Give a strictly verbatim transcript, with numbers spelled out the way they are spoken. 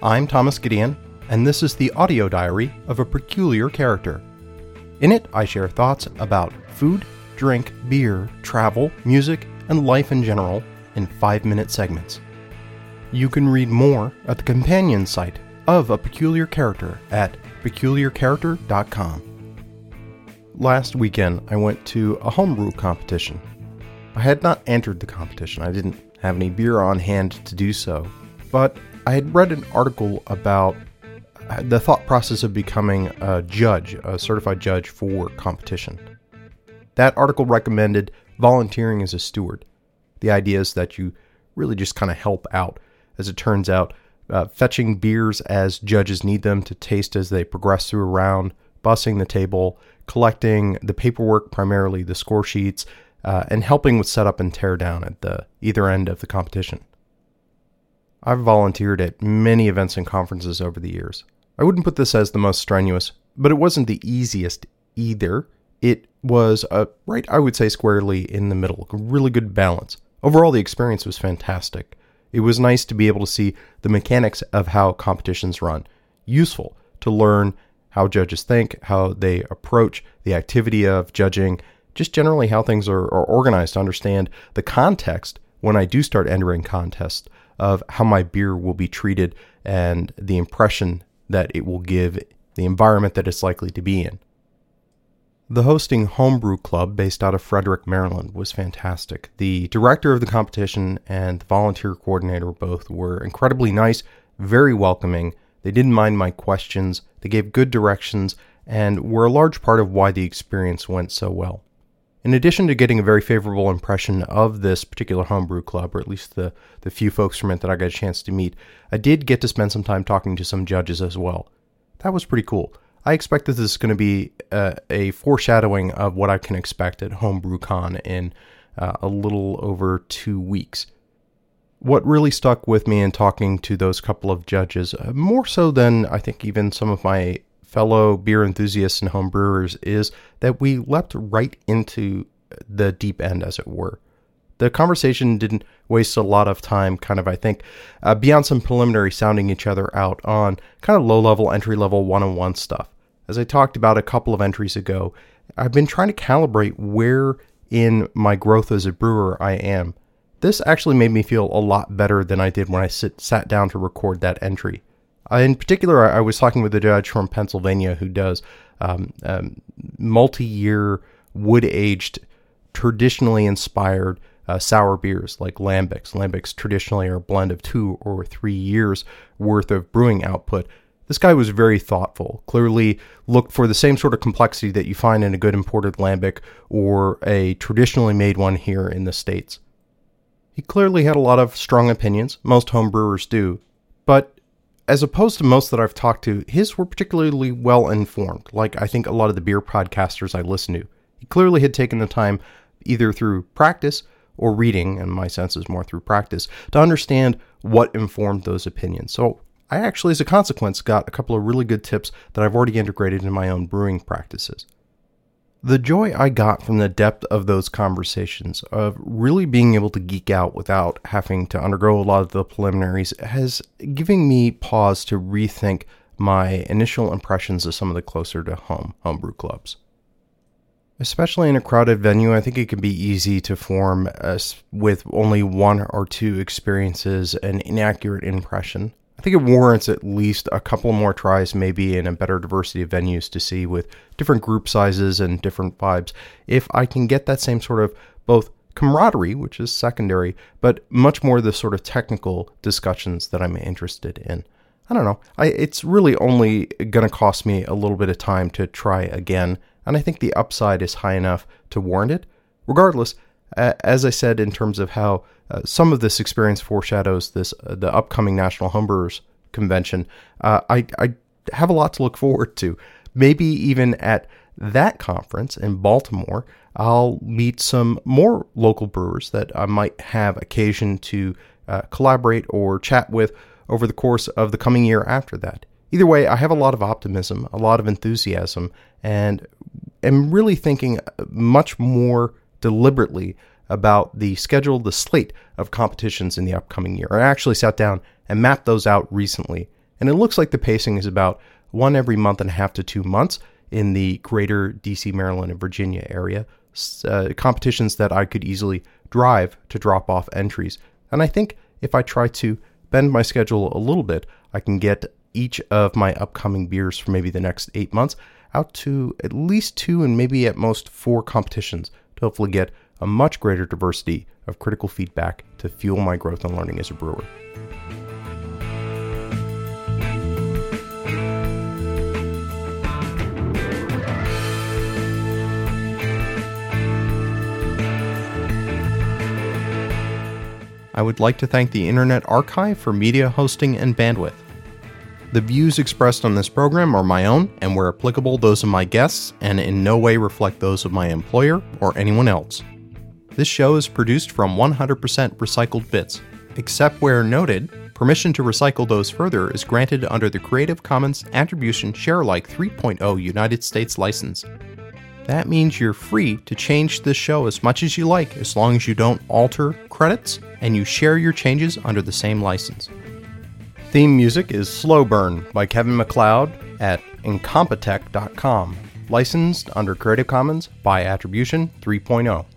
I'm Thomas Gideon, and this is the audio diary of a peculiar character. In it, I share thoughts about food, drink, beer, travel, music, and life in general in five-minute segments. You can read more at the companion site of A Peculiar Character at peculiar character dot com. Last weekend, I went to a homebrew competition. I had not entered the competition. I didn't have any beer on hand to do so, but I had read an article about the thought process of becoming a judge, a certified judge for competition. That article recommended volunteering as a steward. The idea is that you really just kind of help out, as it turns out, uh, fetching beers as judges need them to taste as they progress through a round, bussing the table, collecting the paperwork, primarily the score sheets, uh, and helping with setup and tear down at the either end of the competition. I've volunteered at many events and conferences over the years. I wouldn't put this as the most strenuous, but it wasn't the easiest either. It was, a, right, I would say, squarely in the middle, a really good balance. Overall, the experience was fantastic. It was nice to be able to see the mechanics of how competitions run. Useful to learn how judges think, how they approach the activity of judging, just generally how things are, are organized, to understand the context when I do start entering contests of how my beer will be treated and the impression that it will give the environment that it's likely to be in. The hosting homebrew club based out of Frederick, Maryland was fantastic. The director of the competition and the volunteer coordinator both were incredibly nice, very welcoming. They didn't mind my questions, they gave good directions, and were a large part of why the experience went so well. In addition to getting a very favorable impression of this particular homebrew club, or at least the, the few folks from it that I got a chance to meet, I did get to spend some time talking to some judges as well. That was pretty cool. I expect that this is going to be uh, a foreshadowing of what I can expect at HomebrewCon in uh, a little over two weeks. What really stuck with me in talking to those couple of judges, uh, more so than I think even some of my fellow beer enthusiasts and homebrewers, is that we leapt right into the deep end, as it were. The conversation didn't waste a lot of time, kind of, I think, uh, beyond some preliminary sounding each other out on kind of low-level, entry-level, one-on-one stuff. As I talked about a couple of entries ago, I've been trying to calibrate where in my growth as a brewer I am. This actually made me feel a lot better than I did when I sit, sat down to record that entry. Uh, in particular, I was talking with a judge from Pennsylvania who does um, um, multi-year, wood-aged, traditionally inspired uh, sour beers like lambics. Lambics traditionally are a blend of two or three years worth of brewing output. This guy was very thoughtful, clearly looked for the same sort of complexity that you find in a good imported lambic or a traditionally made one here in the States. He clearly had a lot of strong opinions, most homebrewers do, but as opposed to most that I've talked to, his were particularly well informed, like I think a lot of the beer podcasters I listen to. He clearly had taken the time, either through practice or reading, and my sense is more through practice, to understand what informed those opinions. So I actually, as a consequence, got a couple of really good tips that I've already integrated in my own brewing practices. The joy I got from the depth of those conversations, of really being able to geek out without having to undergo a lot of the preliminaries, has given me pause to rethink my initial impressions of some of the closer to home homebrew clubs. Especially in a crowded venue, I think it can be easy to form, uh, with only one or two experiences, an inaccurate impression. I think it warrants at least a couple more tries, maybe in a better diversity of venues, to see with different group sizes and different vibes, if I can get that same sort of both camaraderie, which is secondary, but much more the sort of technical discussions that I'm interested in. I don't know. I, it's really only going to cost me a little bit of time to try again, and I think the upside is high enough to warrant it. Regardless, uh, as I said, in terms of how Uh, some of this experience foreshadows this uh, the upcoming National Homebrewers Convention, uh, I, I have a lot to look forward to. Maybe even at that conference in Baltimore, I'll meet some more local brewers that I might have occasion to uh, collaborate or chat with over the course of the coming year after that. Either way, I have a lot of optimism, a lot of enthusiasm, and am really thinking much more deliberately about the schedule, the slate of competitions in the upcoming year. I actually sat down and mapped those out recently and it looks like the pacing is about one every month and a half to two months in the greater D C, Maryland, and Virginia area. Uh, competitions that I could easily drive to drop off entries. And I think if I try to bend my schedule a little bit, I can get each of my upcoming beers for maybe the next eight months out to at least two and maybe at most four competitions to hopefully get a much greater diversity of critical feedback to fuel my growth and learning as a brewer. I would like to thank the Internet Archive for media hosting and bandwidth. The views expressed on this program are my own, and where applicable, those of my guests, and in no way reflect those of my employer or anyone else. This show is produced from one hundred percent recycled bits. Except where noted, permission to recycle those further is granted under the Creative Commons Attribution Sharealike three point oh United States license. That means you're free to change this show as much as you like, as long as you don't alter credits and you share your changes under the same license. Theme music is Slow Burn by Kevin MacLeod at incompetech dot com, licensed under Creative Commons by Attribution three point oh.